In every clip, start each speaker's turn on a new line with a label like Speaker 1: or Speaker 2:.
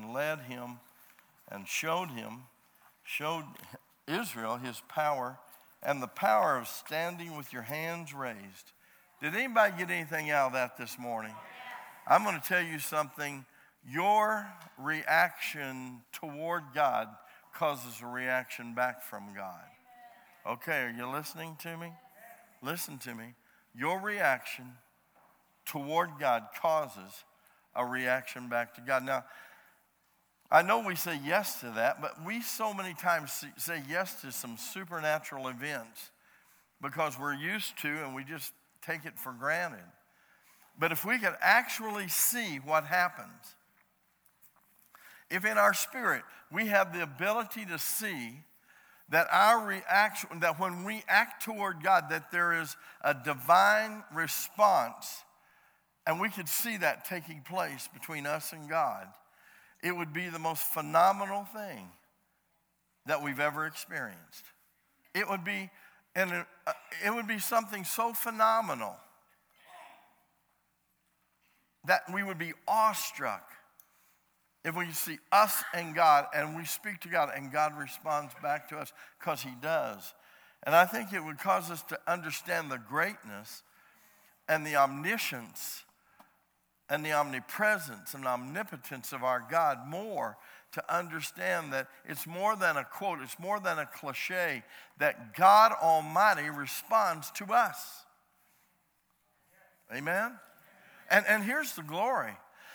Speaker 1: and led him and showed Israel his power and the power of standing with your hands raised. Did anybody get anything out of that this morning? I'm going to tell you something. Your reaction toward God causes a reaction back from God. Okay, are you listening to me? Listen to me. Your reaction toward God causes a reaction back to God. Now, I know we say yes to that, but we so many times say yes to some supernatural events because we're used to and we just take it for granted. But if we could actually see what happens, if in our spirit we have the ability to see that our reaction, that when we act toward God, that there is a divine response, and we could see that taking place between us and God, it would be the most phenomenal thing that we've ever experienced. It would be something so phenomenal that we would be awestruck if we see us and God, and we speak to God, and God responds back to us, because he does. And I think it would cause us to understand the greatness and the omniscience and the omnipresence and omnipotence of our God more, to understand that it's more than a quote, it's more than a cliche, that God Almighty responds to us. Amen? And here's the glory.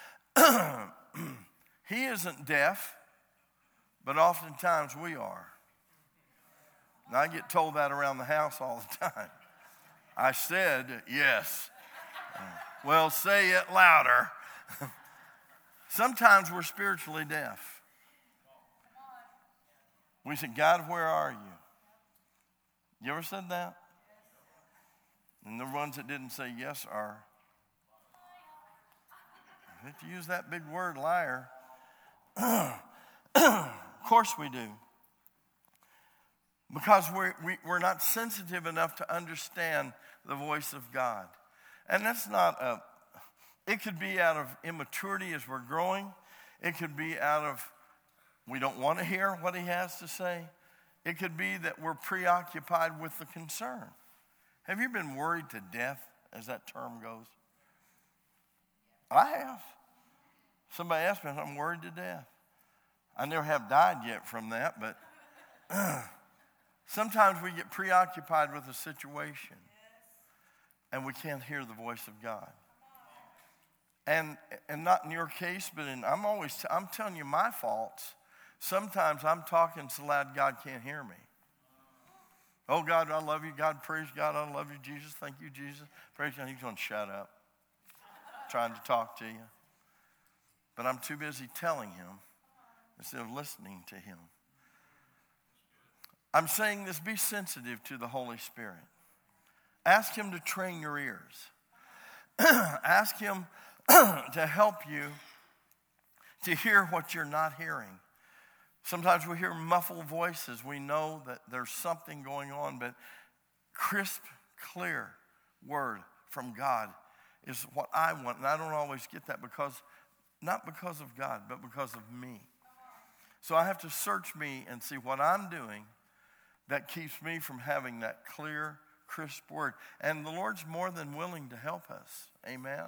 Speaker 1: He isn't deaf, but oftentimes we are. And I get told that around the house all the time. I said yes. Well, say it louder. Sometimes we're spiritually deaf. We say, God, where are you? You ever said that? And the ones that didn't say yes are, if you use that big word, liar. Of course we do. Because we're not sensitive enough to understand the voice of God. And that's not it could be out of immaturity as we're growing. It could be out of we don't want to hear what he has to say. It could be that we're preoccupied with the concern. Have you been worried to death, as that term goes? I have. Somebody asked me if I'm worried to death. I never have died yet from that, but sometimes we get preoccupied with a situation and we can't hear the voice of God. And not in your case, but I'm telling you my faults. Sometimes I'm talking so loud God can't hear me. Oh, God, I love you. God, praise God. I love you, Jesus. Thank you, Jesus. Praise God. He's going to shut up. Trying to talk to you. But I'm too busy telling him instead of listening to him. I'm saying this, be sensitive to the Holy Spirit. Ask him to train your ears. Ask him to help you to hear what you're not hearing. Sometimes we hear muffled voices. We know that there's something going on, but crisp, clear word from God is what I want. And I don't always get that not because of God, but because of me. So I have to search me and see what I'm doing that keeps me from having that clear, crisp word. And the Lord's more than willing to help us. Amen?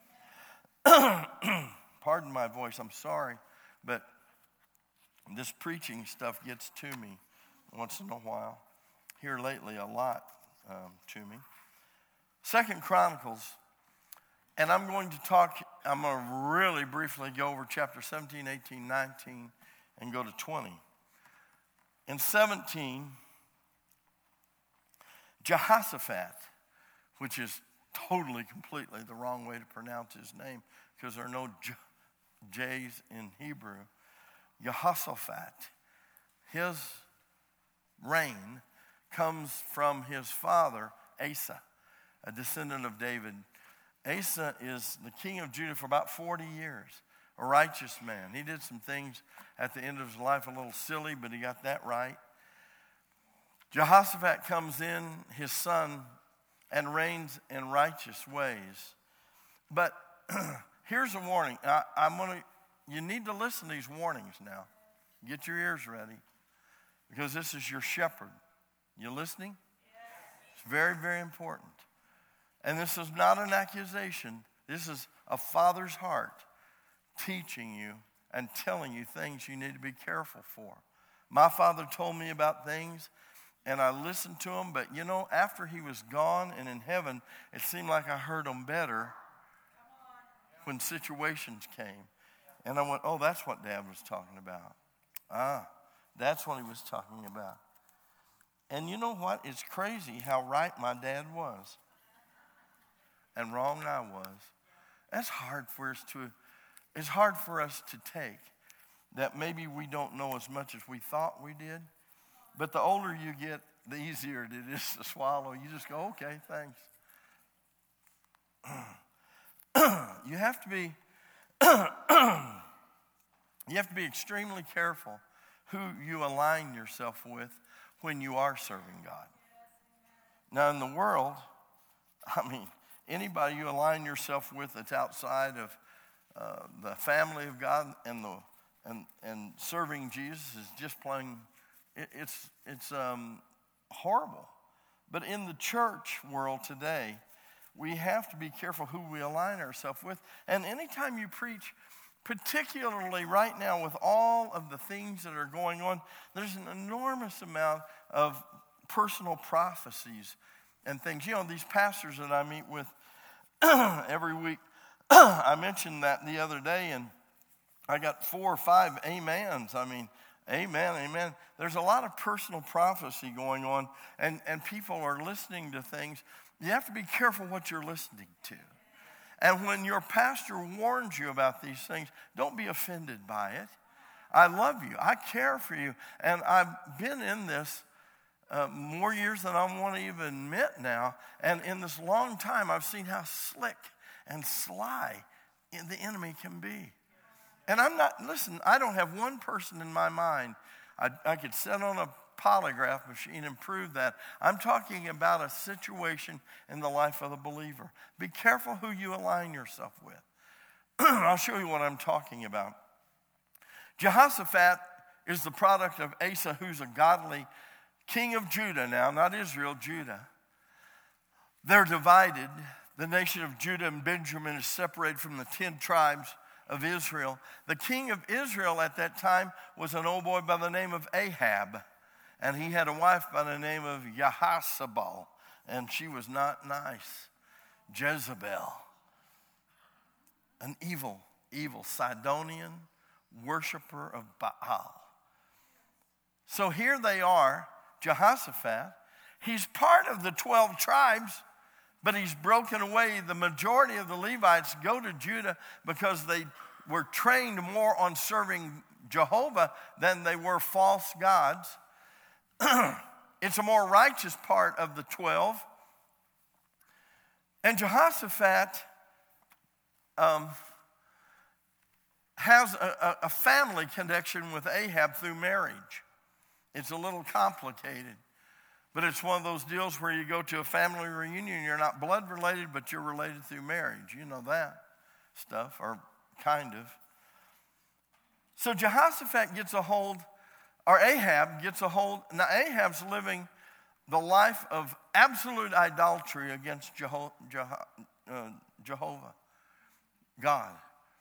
Speaker 1: Pardon my voice, I'm sorry, but this preaching stuff gets to me once in a while. Here lately, a lot to me. 2 Chronicles, and I'm going to really briefly go over chapter 17, 18, 19, and go to 20. In 17, Jehoshaphat, which is totally, completely the wrong way to pronounce his name because there are no J's in Hebrew. Jehoshaphat, his reign comes from his father, Asa, a descendant of David. Asa is the king of Judah for about 40 years, a righteous man. He did some things at the end of his life a little silly, but he got that right. Jehoshaphat comes in, his son, and reigns in righteous ways. But here's a warning. I'm going to you need to listen to these warnings now. Get your ears ready, because this is your shepherd. You listening? It's very, very important. And this is not an accusation. This is a father's heart teaching you and telling you things you need to be careful for. My father told me about things, and I listened to him, but after he was gone and in heaven, it seemed like I heard him better when situations came. And I went, oh, that's what Dad was talking about. That's what he was talking about. And you know what? It's crazy how right my dad was and wrong I was. It's hard for us to take that maybe we don't know as much as we thought we did. But the older you get, the easier it is to swallow. You just go, okay, thanks. You have to be extremely careful who you align yourself with when you are serving God. Now in the world, anybody you align yourself with that's outside of the family of God and serving Jesus is just plain, it's horrible. But in the church world today, we have to be careful who we align ourselves with. And anytime you preach, particularly right now with all of the things that are going on, there's an enormous amount of personal prophecies and things. These pastors that I meet with every week, I mentioned that the other day, and I got 4 or 5 amens. Amen, amen. There's a lot of personal prophecy going on, and people are listening to things. You have to be careful what you're listening to. And when your pastor warns you about these things, don't be offended by it. I love you. I care for you. And I've been in this more years than I want to even admit now. And in this long time, I've seen how slick and sly the enemy can be. And I don't have one person in my mind. I could sit on a polygraph machine and prove that. I'm talking about a situation in the life of the believer. Be careful who you align yourself with. I'll show you what I'm talking about. Jehoshaphat is the product of Asa, who's a godly king of Judah now, not Israel, Judah. They're divided. The nation of Judah and Benjamin is separated from the 10 tribes of Israel. The king of Israel at that time was an old boy by the name of Ahab. And he had a wife by the name of Jehoshabal, and she was not nice. Jezebel, an evil Sidonian worshiper of Baal. So here they are, Jehoshaphat. He's part of the 12 tribes, but he's broken away. The majority of the Levites go to Judah because they were trained more on serving Jehovah than they were false gods. It's a more righteous part of the 12. And Jehoshaphat has a family connection with Ahab through marriage. It's a little complicated, but it's one of those deals where you go to a family reunion, you're not blood related, but you're related through marriage. You know that stuff, or kind of. So Jehoshaphat gets a hold, or Ahab gets a hold. Now Ahab's living the life of absolute idolatry against Jehovah, God.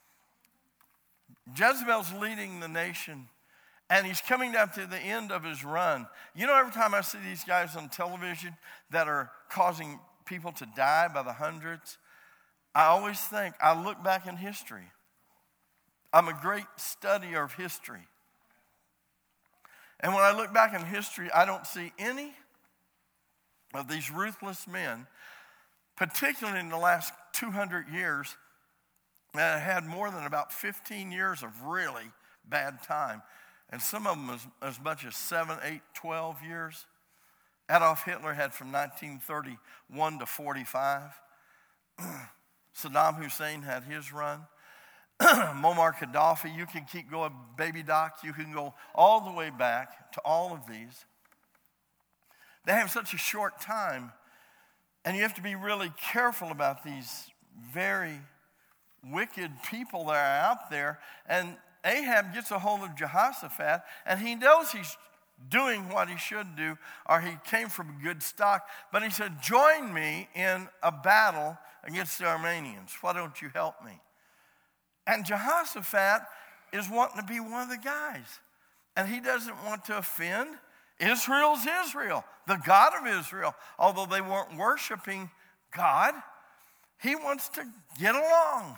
Speaker 1: Jezebel's leading the nation, and he's coming down to the end of his run. Every time I see these guys on television that are causing people to die by the hundreds, I always think, I look back in history. I'm a great studier of history. And when I look back in history, I don't see any of these ruthless men, particularly in the last 200 years, that had more than about 15 years of really bad time. And some of them as much as 7, 8, 12 years. Adolf Hitler had from 1931 to 45. Saddam Hussein had his run. Muammar Gaddafi, you can keep going, Baby Doc, you can go all the way back to all of these. They have such a short time, and you have to be really careful about these very wicked people that are out there. And Ahab gets a hold of Jehoshaphat, and he knows he's doing what he should do, or he came from good stock. But he said, join me in a battle against the Arameans. Why don't you help me? And Jehoshaphat is wanting to be one of the guys. And he doesn't want to offend. Israel's Israel, the God of Israel. Although they weren't worshiping God, he wants to get along.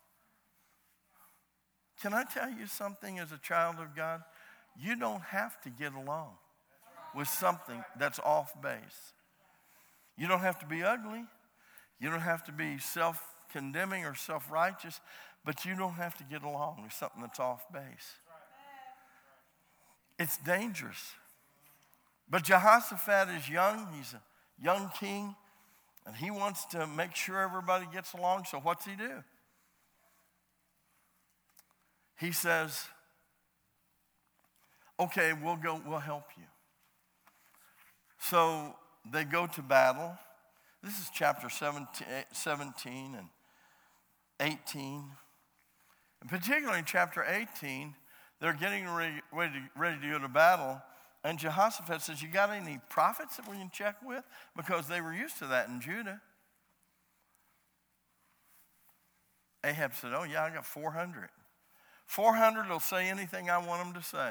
Speaker 1: Can I tell you something as a child of God? You don't have to get along with something that's off base. You don't have to be ugly. You don't have to be self-condemning or self-righteous, but you don't have to get along with something that's off base. It's dangerous. But Jehoshaphat is young. He's a young king, and he wants to make sure everybody gets along. So what's he do? He says, okay, we'll help you. So they go to battle. This is chapter 17 and 18. And particularly in chapter 18, they're getting ready to go to battle. And Jehoshaphat says, you got any prophets that we can check with? Because they were used to that in Judah. Ahab said, oh yeah, I got 400. 400 will say anything I want them to say.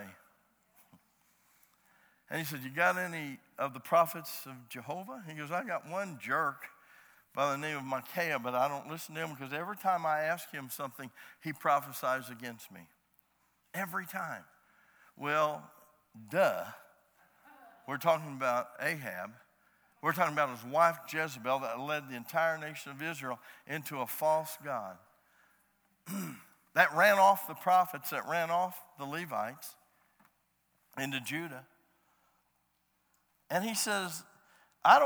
Speaker 1: And he said, you got any of the prophets of Jehovah? He goes, I got one jerk by the name of Micaiah, but I don't listen to him because every time I ask him something, he prophesies against me. Every time. Well, duh. We're talking about Ahab. We're talking about his wife Jezebel that led the entire nation of Israel into a false god. That ran off the prophets, that ran off the Levites into Judah. And he says, I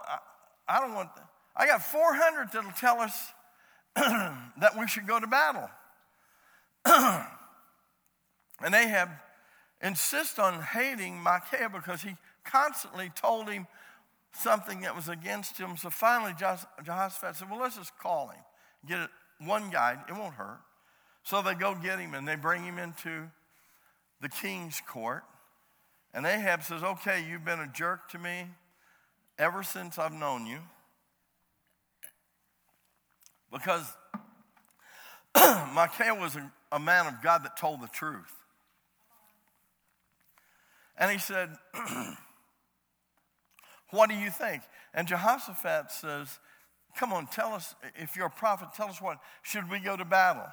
Speaker 1: got 400 that'll tell us that we should go to battle. And Ahab insists on hating Micaiah because he constantly told him something that was against him. So finally Jehoshaphat said, well, let's just call him. Get it, one guy, it won't hurt. So they go get him and they bring him into the king's court. And Ahab says, okay, you've been a jerk to me ever since I've known you. Because Micaiah was a man of God that told the truth. And he said, what do you think? And Jehoshaphat says, come on, tell us, if you're a prophet, tell us what, should we go to battle?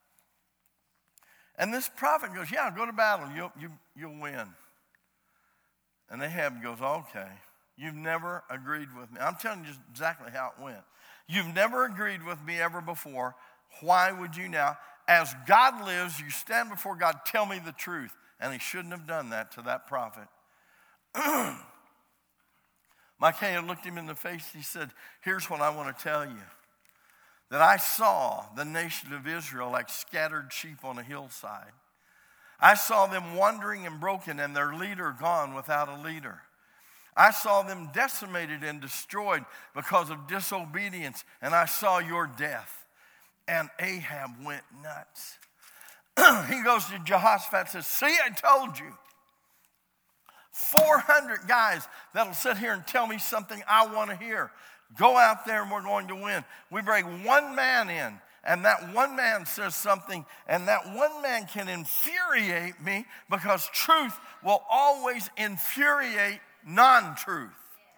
Speaker 1: And this prophet goes, yeah, go to battle, you'll win. And Ahab goes, okay, you've never agreed with me. I'm telling you just exactly how it went. You've never agreed with me ever before. Why would you now? As God lives, you stand before God, tell me the truth. And he shouldn't have done that to that prophet. Micaiah looked him in the face. He said, here's what I want to tell you. That I saw the nation of Israel like scattered sheep on a hillside. I saw them wandering and broken and their leader gone without a leader. I saw them decimated and destroyed because of disobedience, and I saw your death. And Ahab went nuts. He goes to Jehoshaphat and says, see, I told you. 400 guys that'll sit here and tell me something I want to hear. Go out there and we're going to win. We bring one man in, and that one man says something, and that one man can infuriate me because truth will always infuriate non-truth.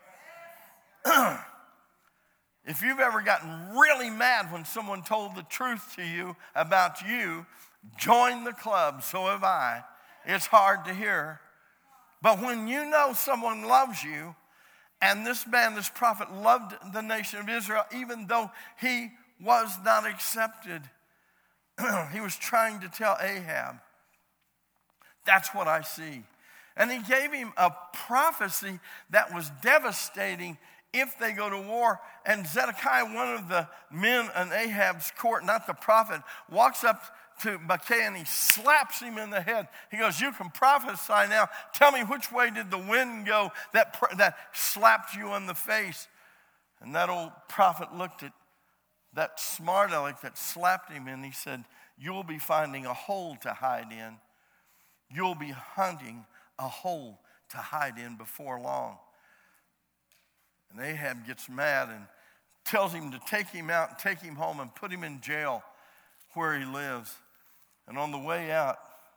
Speaker 1: If you've ever gotten really mad when someone told the truth to you about you, join the club, so have I. It's hard to hear. But when you know someone loves you, and this man, this prophet, loved the nation of Israel, even though he was not accepted, he was trying to tell Ahab, that's what I see. And he gave him a prophecy that was devastating if they go to war. And Zedekiah, one of the men in Ahab's court, not the prophet, walks up to Micaiah and he slaps him in the head. He goes, you can prophesy now. Tell me, which way did the wind go that slapped you in the face? And that old prophet looked at that smart aleck that slapped him, and he said, you'll be finding a hole to hide in. You'll be hunting a hole to hide in before long. And Ahab gets mad and tells him to take him out and take him home and put him in jail where he lives. And on the way out,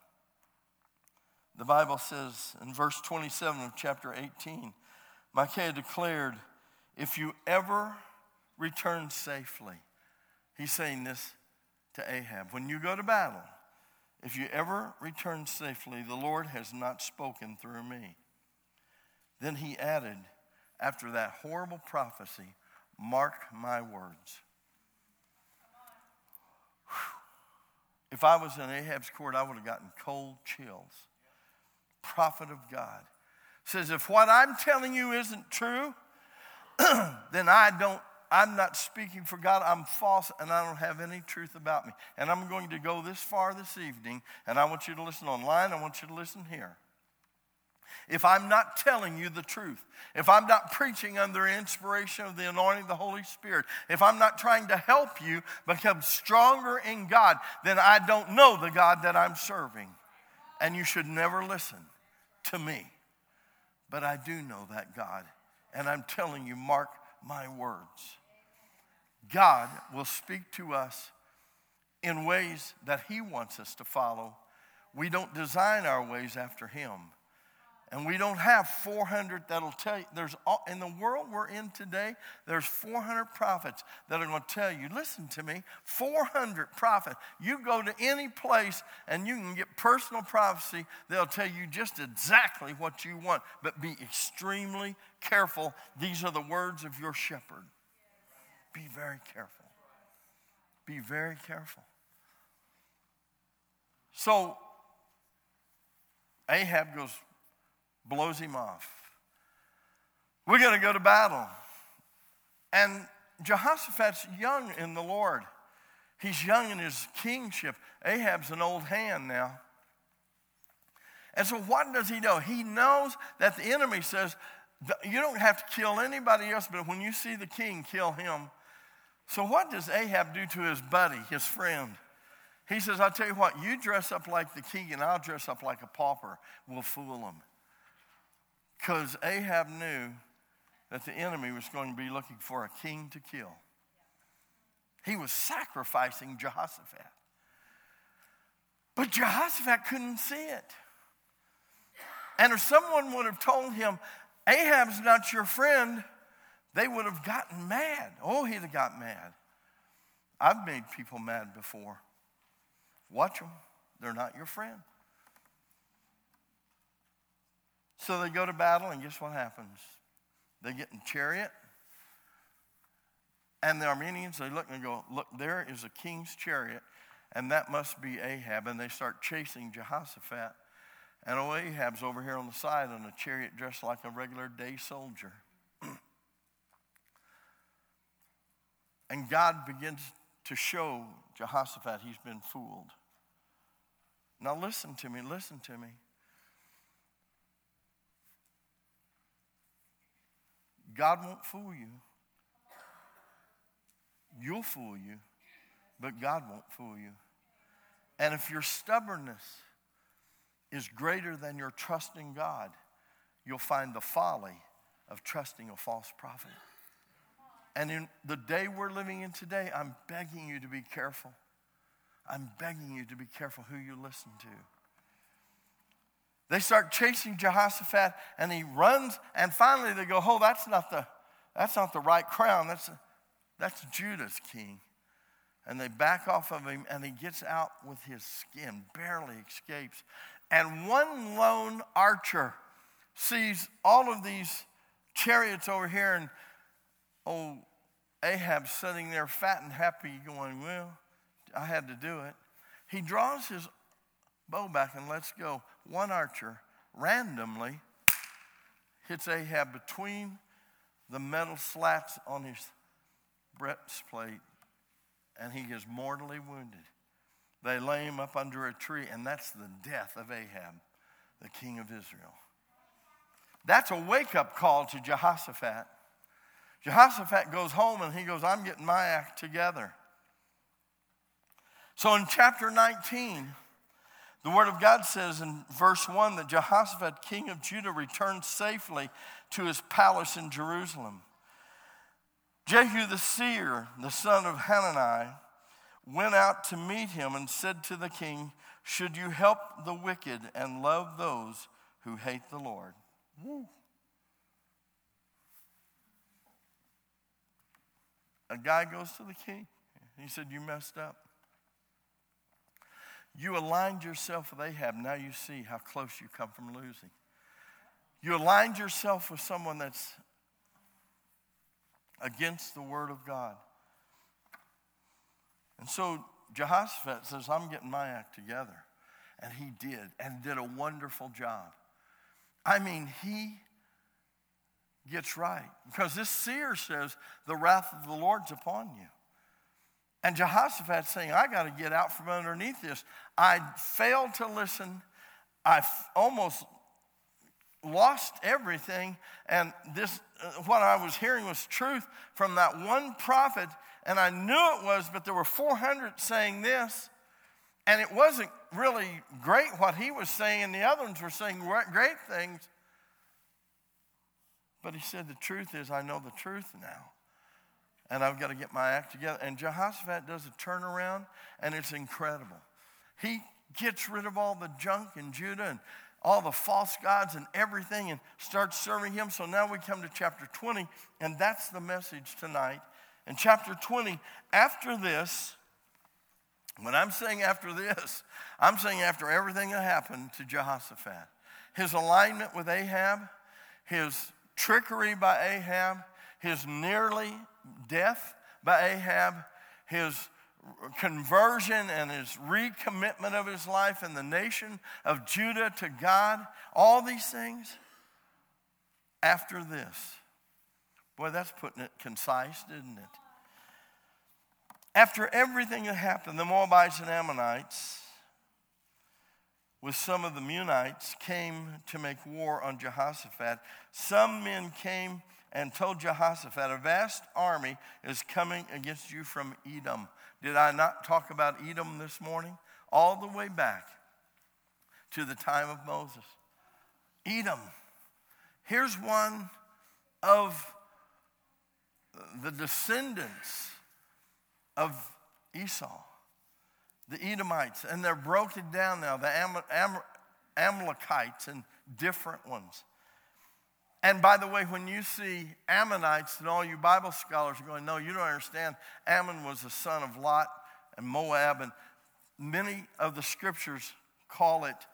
Speaker 1: the Bible says in verse 27 of chapter 18, Micaiah declared, if you ever return safely, he's saying this to Ahab, when you go to battle, if you ever return safely, the Lord has not spoken through me. Then he added, after that horrible prophecy, mark my words. Whew. If I was in Ahab's court, I would have gotten cold chills. Prophet of God says, if what I'm telling you isn't true, then I'm not speaking for God. I'm false, and I don't have any truth about me. And I'm going to go this far this evening, and I want you to listen online. I want you to listen here. If I'm not telling you the truth, if I'm not preaching under inspiration of the anointing of the Holy Spirit, if I'm not trying to help you become stronger in God, then I don't know the God that I'm serving. And you should never listen to me. But I do know that God. And I'm telling you, mark my words. God will speak to us in ways that he wants us to follow. We don't design our ways after him. And we don't have 400 that'll tell you. In the world we're in today, there's 400 prophets that are going to tell you, listen to me, 400 prophets. You go to any place and you can get personal prophecy. They'll tell you just exactly what you want. But be extremely careful. These are the words of your shepherd. Be very careful. Be very careful. So Ahab blows him off. We're going to go to battle. And Jehoshaphat's young in the Lord. He's young in his kingship. Ahab's an old hand now. And so what does he know? He knows that the enemy says, you don't have to kill anybody else, but when you see the king, kill him. So what does Ahab do to his buddy, his friend? He says, I'll tell you what, you dress up like the king and I'll dress up like a pauper. We'll fool him. Because Ahab knew that the enemy was going to be looking for a king to kill. He was sacrificing Jehoshaphat. But Jehoshaphat couldn't see it. And if someone would have told him, Ahab's not your friend, they would have gotten mad. Oh, he'd have got mad. I've made people mad before. Watch them. They're not your friend. So they go to battle, and guess what happens? They get in chariot, and the Arameans, they look and go, look, there is a king's chariot, and that must be Ahab. And they start chasing Jehoshaphat. And Ahab's over here on the side on a chariot dressed like a regular day soldier. And God begins to show Jehoshaphat he's been fooled. Now listen to me, listen to me. God won't fool you. You'll fool you, but God won't fool you. And if your stubbornness is greater than your trust in God, you'll find the folly of trusting a false prophet. And in the day we're living in today, I'm begging you to be careful. I'm begging you to be careful who you listen to. They start chasing Jehoshaphat, and he runs, and finally they go, oh, that's not the right crown. That's Judah's king. And they back off of him, and he gets out with his skin, barely escapes. And one lone archer sees all of these chariots over here, and Ahab sitting there fat and happy going, well, I had to do it. He draws his bow back and lets go. One archer randomly hits Ahab between the metal slats on his breastplate, and he is mortally wounded. They lay him up under a tree, and that's the death of Ahab, the king of Israel. That's a wake-up call to Jehoshaphat. Jehoshaphat goes home and he goes, I'm getting my act together. So in chapter 19, the Word of God says in verse 1 that Jehoshaphat, king of Judah, returned safely to his palace in Jerusalem. Jehu the seer, the son of Hanani, went out to meet him and said to the king, should you help the wicked and love those who hate the Lord? Woo. A guy goes to the king. He said, you messed up. You aligned yourself with Ahab. Now you see how close you come from losing. You aligned yourself with someone that's against the word of God. And so Jehoshaphat says, I'm getting my act together. And he did a wonderful job. I mean, he gets right. Because this seer says, the wrath of the Lord's upon you. And Jehoshaphat's saying, I got to get out from underneath this. I failed to listen. I almost lost everything. And this, what I was hearing was truth from that one prophet. And I knew it was, but there were 400 saying this. And it wasn't really great what he was saying. And the other ones were saying great things. But he said, the truth is, I know the truth now. And I've got to get my act together. And Jehoshaphat does a turnaround, and it's incredible. He gets rid of all the junk in Judah and all the false gods and everything and starts serving him. So now we come to chapter 20, and that's the message tonight. In chapter 20, after this, when I'm saying after this, I'm saying after everything that happened to Jehoshaphat. His alignment with Ahab, his trickery by Ahab, his nearly death by Ahab, his conversion and his recommitment of his life and the nation of Judah to God, all these things. After this, boy, that's putting it concise, isn't it? After everything that happened, the Moabites and Ammonites, with some of the Meunites, came to make war on Jehoshaphat. Some men came and told Jehoshaphat, a vast army is coming against you from Edom. Did I not talk about Edom this morning? All the way back to the time of Moses. Edom. Here's one of the descendants of Esau, the Edomites. And they're broken down now, the Amalekites and different ones. And by the way, when you see Ammonites, and all you Bible scholars are going, no, you don't understand. Ammon was the son of Lot and Moab, and many of the scriptures call it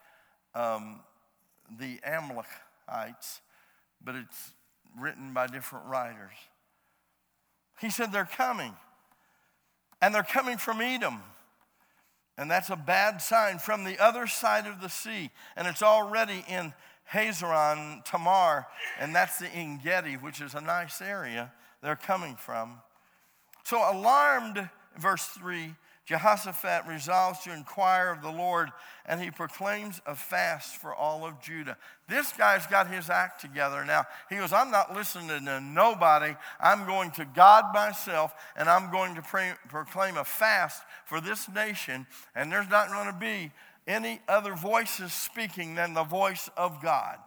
Speaker 1: the Amalekites, but it's written by different writers. He said they're coming, and they're coming from Edom. And that's a bad sign, from the other side of the sea. And it's already in Hazeron Tamar, and that's the En-Gedi, which is a nice area they're coming from. So alarmed, verse 3, Jehoshaphat resolves to inquire of the Lord, and he proclaims a fast for all of Judah. This guy's got his act together now. He goes, I'm not listening to nobody. I'm going to God myself, and I'm going to proclaim a fast for this nation, and there's not going to be any other voices speaking than the voice of God.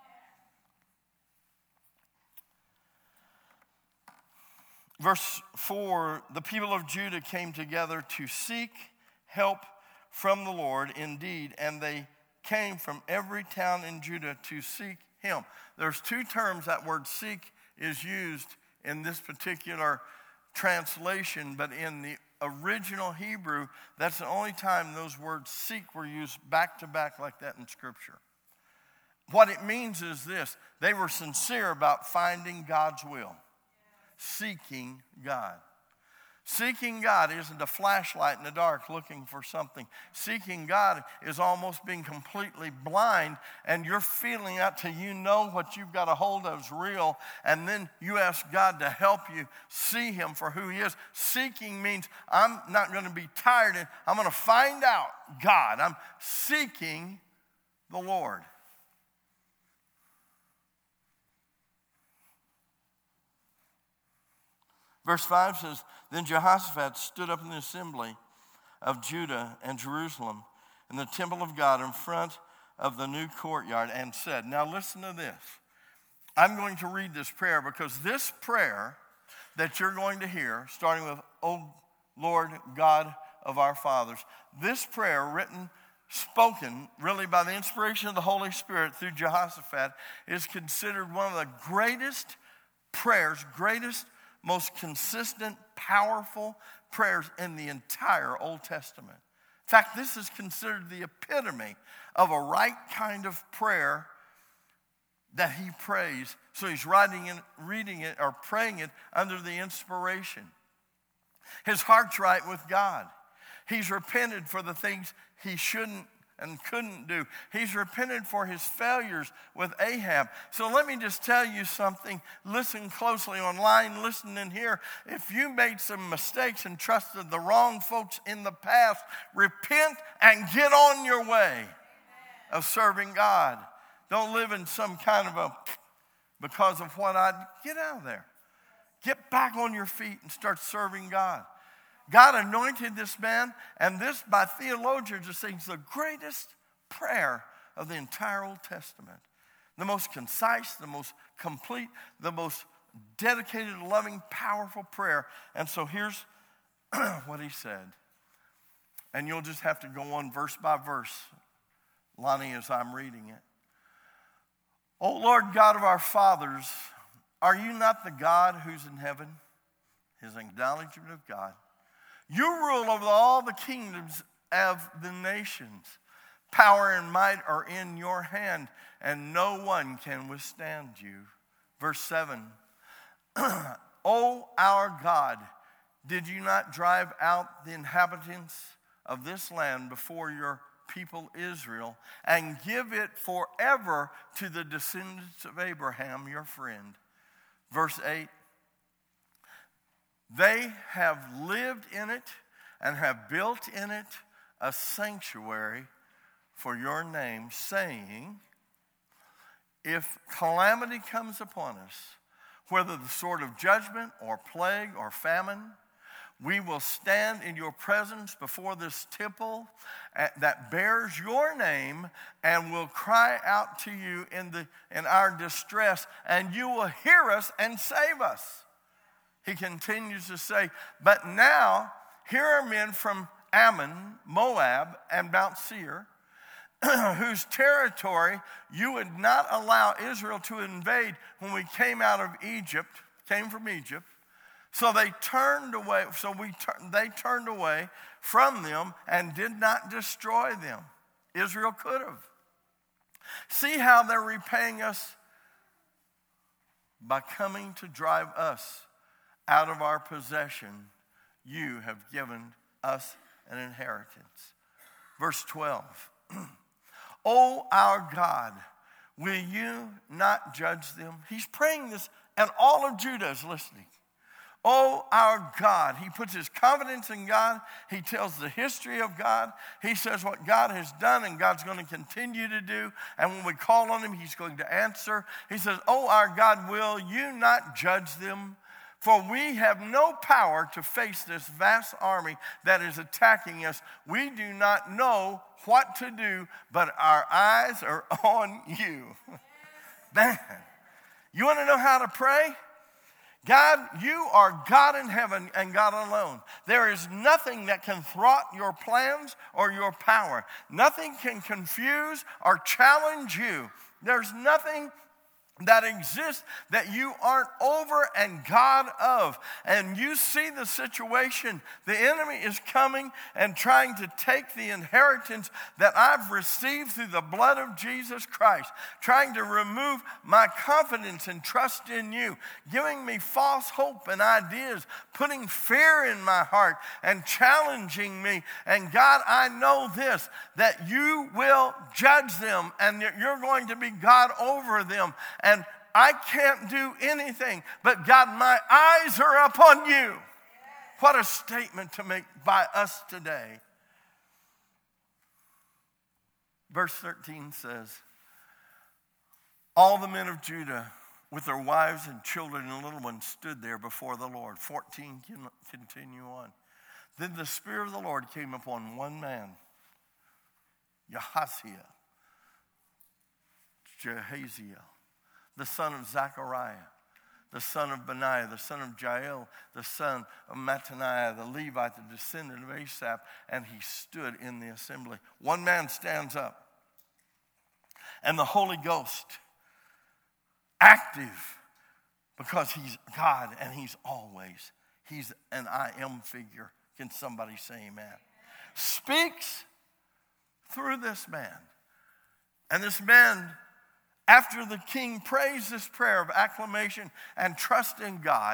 Speaker 1: Verse 4, the people of Judah came together to seek help from the Lord indeed, and they came from every town in Judah to seek him. There's two terms that word seek is used in this particular translation, but in the original Hebrew, that's the only time those words seek were used back to back like that in Scripture. What it means is this: they were sincere about finding God's will. Seeking God. Seeking God isn't a flashlight in the dark looking for something. Seeking God is almost being completely blind, and you're feeling out till you know what you've got a hold of is real, and then you ask God to help you see him for who he is. Seeking means I'm not going to be tired, and I'm going to find out God. I'm seeking the Lord. Verse 5 says, Then Jehoshaphat stood up in the assembly of Judah and Jerusalem in the temple of God in front of the new courtyard and said, now listen to this. I'm going to read this prayer because this prayer that you're going to hear, starting with, O Lord God of our fathers, this prayer spoken really by the inspiration of the Holy Spirit through Jehoshaphat is considered one of the greatest prayers, most consistent, powerful prayers in the entire Old Testament. In fact, this is considered the epitome of a right kind of prayer that he prays. So he's reading it or praying it under the inspiration. His heart's right with God. He's repented for the things he shouldn't and couldn't do. He's repented for his failures with Ahab. So let me just tell you something. Listen closely online, listen in here. If you made some mistakes and trusted the wrong folks in the past, repent and get on your way of serving God. Don't live in some kind of a, because of what get out of there. Get back on your feet and start serving God. God anointed this man, and this, by theologians, is the greatest prayer of the entire Old Testament. The most concise, the most complete, the most dedicated, loving, powerful prayer. And so here's what he said. And you'll just have to go on verse by verse, Lonnie, as I'm reading it. O Lord God of our fathers, are you not the God who's in heaven? His acknowledgement of God. You rule over all the kingdoms of the nations. Power and might are in your hand, and no one can withstand you. Verse 7. O our God, did you not drive out the inhabitants of this land before your people Israel and give it forever to the descendants of Abraham, your friend? Verse 8. They have lived in it and have built in it a sanctuary for your name, saying, if calamity comes upon us, whether the sword of judgment or plague or famine, we will stand in your presence before this temple that bears your name and will cry out to you in our distress, and you will hear us and save us. He continues to say, but now here are men from Ammon, Moab, and Mount Seir, whose territory you would not allow Israel to invade when we came from Egypt. So they turned away. They turned away from them and did not destroy them. Israel could have. See how they're repaying us by coming to drive us out of our possession. You have given us an inheritance. Verse 12. O our God, will you not judge them? He's praying this, and all of Judah is listening. Oh, our God. He puts his confidence in God. He tells the history of God. He says what God has done and God's going to continue to do. And when we call on him, he's going to answer. He says, oh, our God, will you not judge them? For we have no power to face this vast army that is attacking us. We do not know what to do, but our eyes are on you. Man, you want to know how to pray? God, you are God in heaven and God alone. There is nothing that can thwart your plans or your power. Nothing can confuse or challenge you. There's nothing that exists that you aren't over and God of. And you see the situation. The enemy is coming and trying to take the inheritance that I've received through the blood of Jesus Christ, trying to remove my confidence and trust in you, giving me false hope and ideas, putting fear in my heart and challenging me. And God, I know this, that you will judge them and that you're going to be God over them. And I can't do anything, but God, my eyes are upon you. What a statement to make by us today. Verse 13 says, all the men of Judah with their wives and children and little ones stood there before the Lord. 14, continue on. Then the Spirit of the Lord came upon one man, Jahaziel, the son of Zechariah, the son of Benaiah, the son of Jael, the son of Mattaniah, the Levite, the descendant of Asaph, and he stood in the assembly. One man stands up, and the Holy Ghost, active, because he's God and he's always. He's an I am figure. Can somebody say amen? Speaks through this man. And this man, after the king prays this prayer of acclamation and trust in God,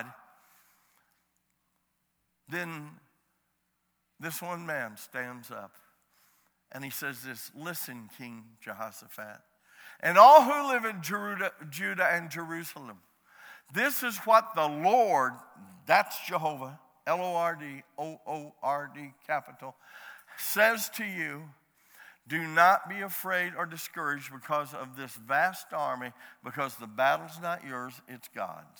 Speaker 1: then this one man stands up and he says this, listen, King Jehoshaphat, and all who live in Judah and Jerusalem, this is what the Lord, that's Jehovah, L-O-R-D, O-O-R-D, capital, says to you, do not be afraid or discouraged because of this vast army, because the battle's not yours, it's God's.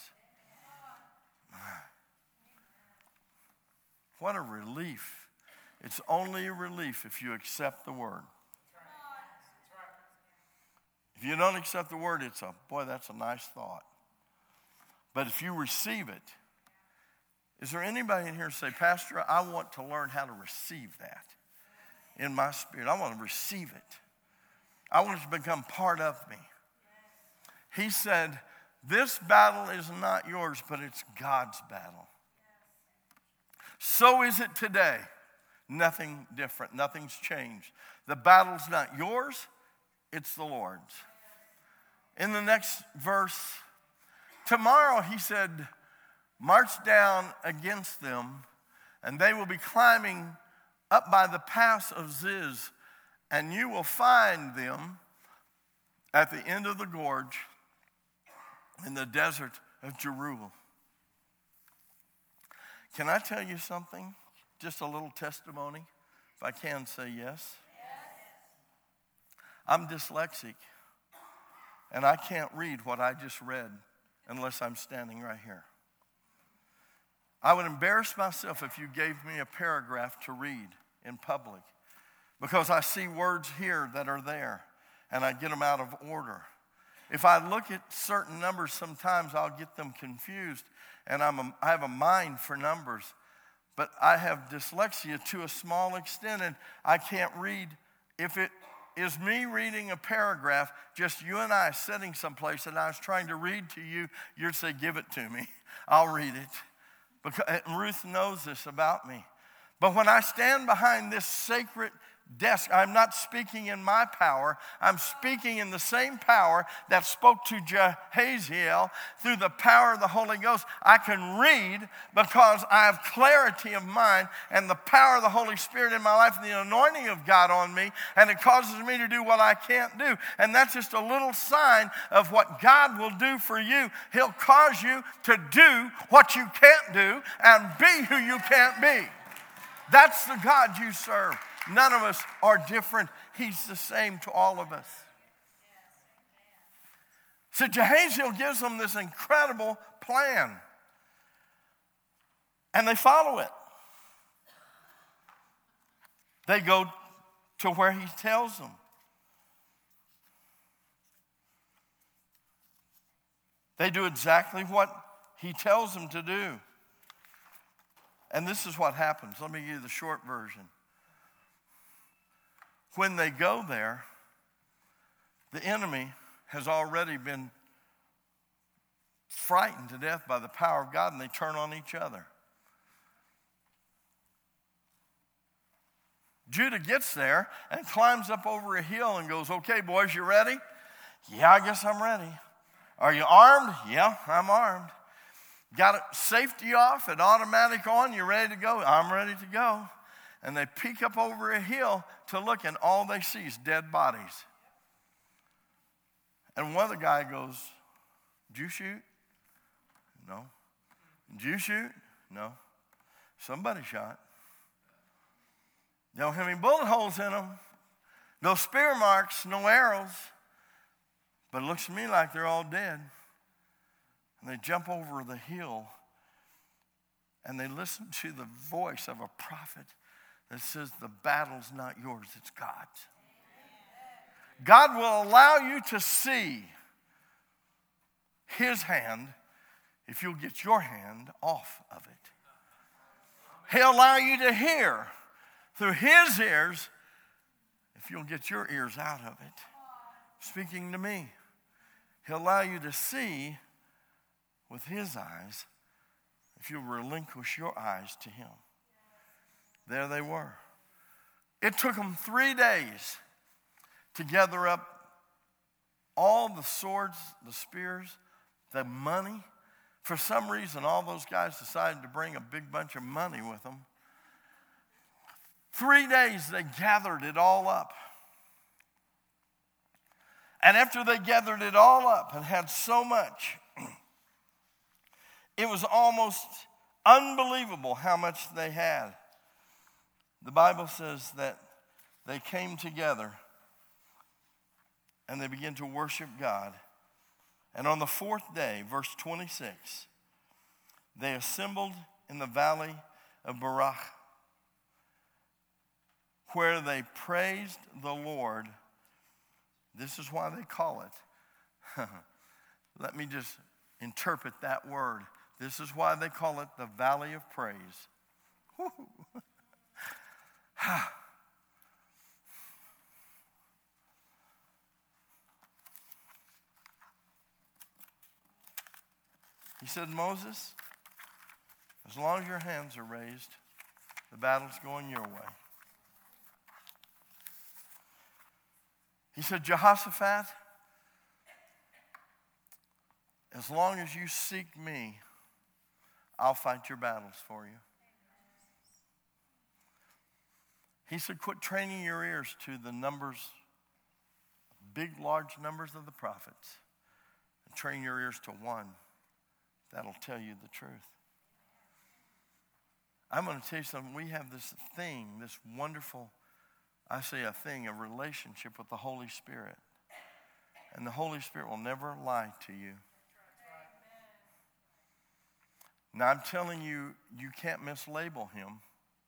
Speaker 1: What a relief. It's only a relief if you accept the word. If you don't accept the word, that's a nice thought. But if you receive it, is there anybody in here who say, Pastor, I want to learn how to receive that in my spirit. I want to receive it. I want it to become part of me. He said, this battle is not yours, but it's God's battle. So is it today. Nothing different. Nothing's changed. The battle's not yours. It's the Lord's. In the next verse, tomorrow, he said, march down against them, and they will be climbing up by the pass of Ziz, and you will find them at the end of the gorge in the desert of Jeruel. Can I tell you something? Just a little testimony, if I can say yes. I'm dyslexic, and I can't read what I just read unless I'm standing right here. I would embarrass myself if you gave me a paragraph to read in public, because I see words here that are there, and I get them out of order. If I look at certain numbers, sometimes I'll get them confused, and I have a mind for numbers, but I have dyslexia to a small extent, and I can't read. If it is me reading a paragraph, just you and I sitting someplace, and I was trying to read to you, you'd say, give it to me. I'll read it. Because Ruth knows this about me. But when I stand behind this sacred desk, I'm not speaking in my power. I'm speaking in the same power that spoke to Jahaziel through the power of the Holy Ghost. I can read because I have clarity of mind and the power of the Holy Spirit in my life and the anointing of God on me, and it causes me to do what I can't do. And that's just a little sign of what God will do for you. He'll cause you to do what you can't do and be who you can't be. That's the God you serve. None of us are different. He's the same to all of us. So Jahaziel gives them this incredible plan. And they follow it. They go to where he tells them. They do exactly what he tells them to do. And this is what happens. Let me give you the short version. When they go there, the enemy has already been frightened to death by the power of God, and they turn on each other. Judah gets there and climbs up over a hill and goes, okay, boys, you ready? Yeah, I guess I'm ready. Are you armed? Yeah, I'm armed. Got safety off and automatic on? You ready to go? I'm ready to go. And they peek up over a hill to look, and all they see is dead bodies. And one of the guy goes, did you shoot? No. Did you shoot? No. Somebody shot. They don't have any bullet holes in them. No spear marks, no arrows. But it looks to me like they're all dead. And they jump over the hill and they listen to the voice of a prophet that says, the battle's not yours, it's God's. God will allow you to see his hand if you'll get your hand off of it. He'll allow you to hear through his ears if you'll get your ears out of it. Speaking to me. He'll allow you to see with his eyes if you'll relinquish your eyes to him. There they were. It took them 3 days to gather up all the swords, the spears, the money. For some reason, all those guys decided to bring a big bunch of money with them. 3 days they gathered it all up. And after they gathered it all up and had so much, it was almost unbelievable how much they had. The Bible says that they came together and they began to worship God. And on the 4th day, verse 26, they assembled in the valley of Berach, where they praised the Lord. This is why they call it. Let me just interpret that word. This is why they call it the Valley of Praise. He said, Moses, as long as your hands are raised, the battle's going your way. He said, Jehoshaphat, as long as you seek me, I'll fight your battles for you. He said, quit training your ears to the numbers, big, large numbers of the prophets, and train your ears to one that'll tell you the truth. I'm going to tell you something. We have this thing, this wonderful, I say a thing, a relationship with the Holy Spirit. And the Holy Spirit will never lie to you. Now, I'm telling you, you can't mislabel him.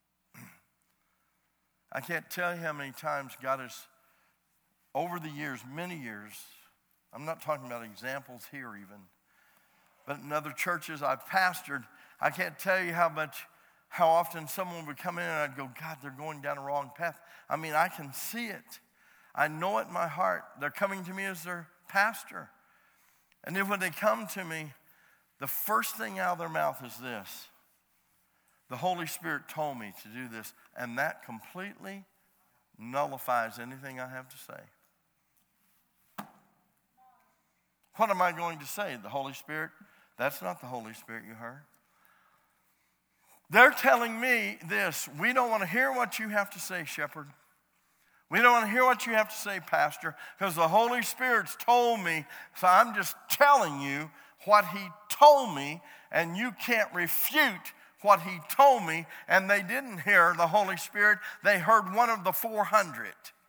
Speaker 1: I can't tell you how many times God has, over the years, many years, I'm not talking about examples here even, but in other churches I've pastored, I can't tell you how often someone would come in and I'd go, God, they're going down the wrong path. I mean, I can see it. I know it in my heart. They're coming to me as their pastor. And then when they come to me, the first thing out of their mouth is this. The Holy Spirit told me to do this. And that completely nullifies anything I have to say. What am I going to say? The Holy Spirit? That's not the Holy Spirit you heard. They're telling me this. We don't want to hear what you have to say, shepherd. We don't want to hear what you have to say, pastor, because the Holy Spirit's told me. So I'm just telling you what he told me, and you can't refute what he told me. And they didn't hear the Holy Spirit. They heard one of the 400.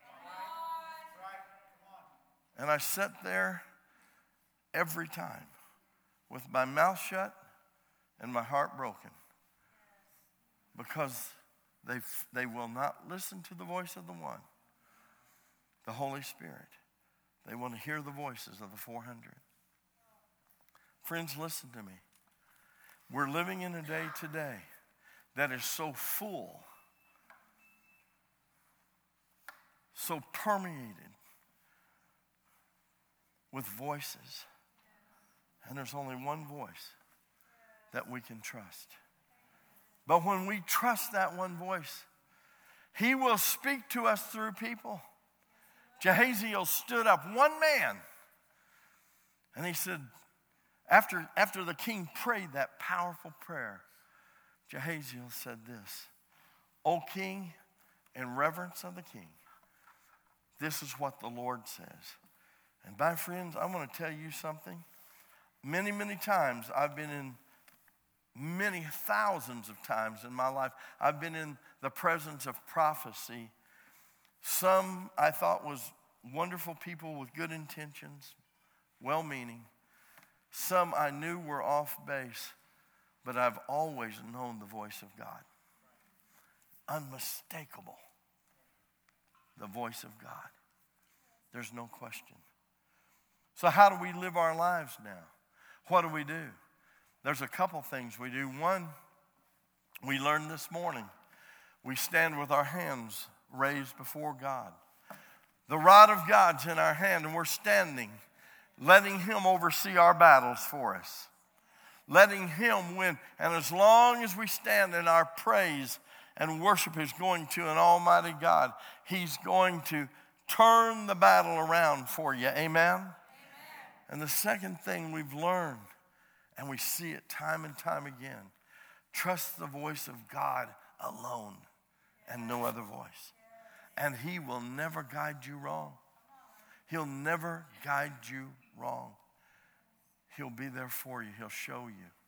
Speaker 1: And I sat there every time with my mouth shut and my heart broken, because they will not listen to the voice of the one, the Holy Spirit. They want to hear the voices of the 400. Friends, listen to me. We're living in a day today that is so full, so permeated with voices. And there's only one voice that we can trust. But when we trust that one voice, he will speak to us through people. Jehaziel stood up, one man, and he said, after the king prayed that powerful prayer, Jehaziel said this, O king, in reverence of the king, this is what the Lord says. And my friends, I want to tell you something. Many, many times I've been in, many thousands of times in my life, I've been in the presence of prophecy. Some I thought was wonderful people with good intentions, well-meaning. Some I knew were off base, but I've always known the voice of God. Unmistakable. The voice of God. There's no question. So how do we live our lives now? What do? There's a couple things we do. One, we learned this morning. We stand with our hands raised before God. The rod of God's in our hand, and we're standing, letting him oversee our battles for us. Letting him win. And as long as we stand in our praise and worship is going to an almighty God, he's going to turn the battle around for you. Amen? And the second thing we've learned, and we see it time and time again, trust the voice of God alone and no other voice. And he will never guide you wrong. He'll never guide you wrong. He'll be there for you. He'll show you.